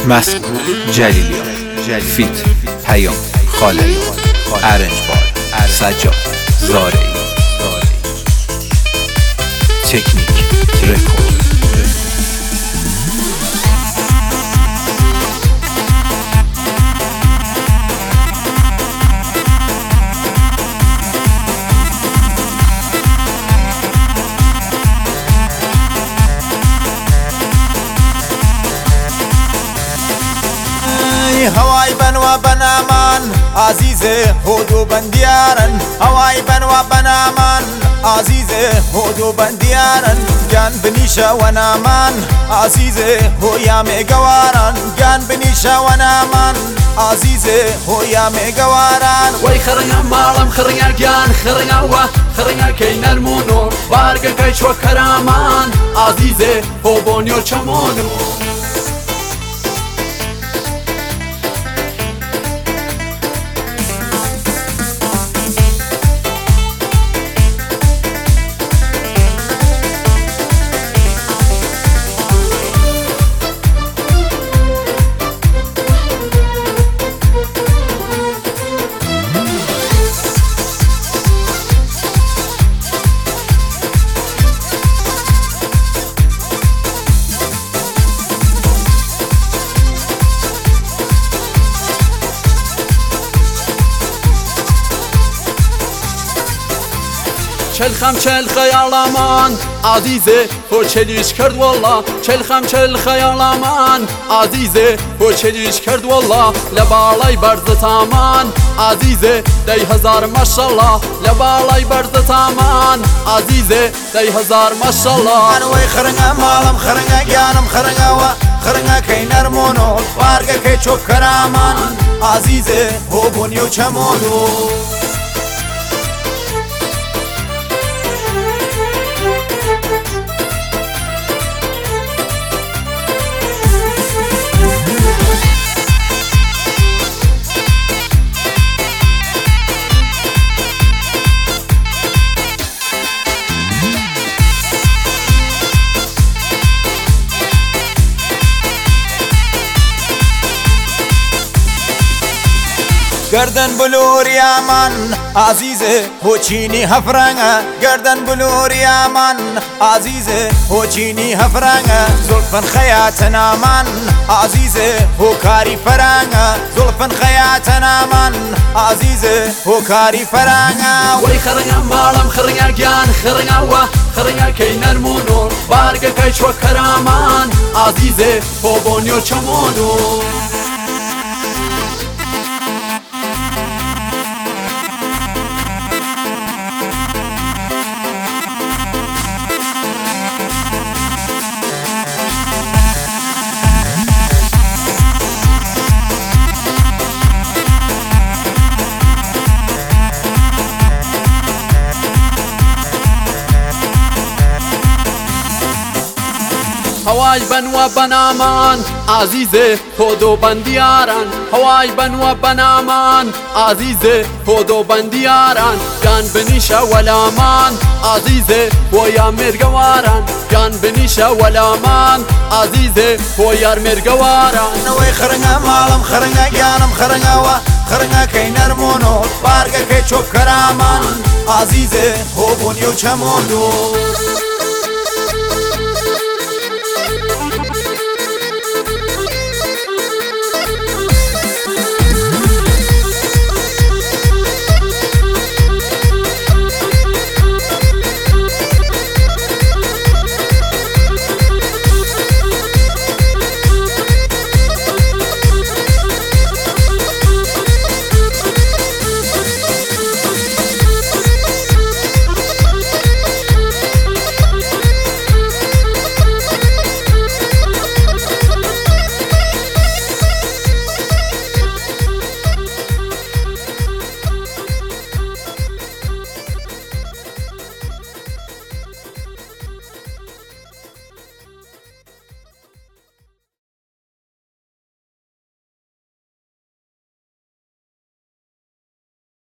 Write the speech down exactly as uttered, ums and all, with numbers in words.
مسعود جلیلیان، فیت پیام خالقی، ارنجبار سجاد زارعی، تکنیک رکورد. هواي بنوا بنامان عزيزي هودو بنديارن، هواي بنوا بنامان عزيزي هودو بنديارن، جان بنيشا ونامان عزيزي هو يا ميقوارن، جان بنيشا ونامان عزيزي هو يا ميقوارن. وي خرنا مالم خرنا جان خرنا و خرنا كين المونو بارك كاي شو كرامان عزيزي هو بونيو چمونو. چلخم چل خیالامان عزیزه خو چلیش کرد والله، چلخم چل خیالامان عزیزه خو چلیش کرد والله، لبالای برز تامان عزیزه دی هزار ماشالله، لبالای برز تامان عزیزه دی هزار ماشالله. من وی خرنگا مالم خرنگا گیانم خرنگا و خرنگا کی نرمونو بارگا کی چوب کرامان عزیزه هو بونیو چمونو. گردن بلوری من عزیزه هو چینی هفرنگه، گردن بلوری من عزیزه هو چینی هفرنگه، زلفن خیاتنا من عزیزه هو کاری فرنگه، زلفن خیاتنا من عزیزه هو کاری فرنگه. وی خرنگا مالم خرنگا گیان خرنگا و خرنگا کی نرمونو بارگا کی شو کرامان عزیزه هو بونیو چمونو. هواي بنوا بنامان عزيزي هودو بندياران، هواي بنوا بنامان عزيزي هودو بندياران، جان بنيشا ولامان عزيزي ويا مرقواران، جان بنيشا ولامان عزيزي ويا مرقواران. وي خرنگا مالم خرنگا جانم خرنگا و خرنگا کی نرمونو بارگا کی چوب کرامان عزيزي هو بونيو چمونو.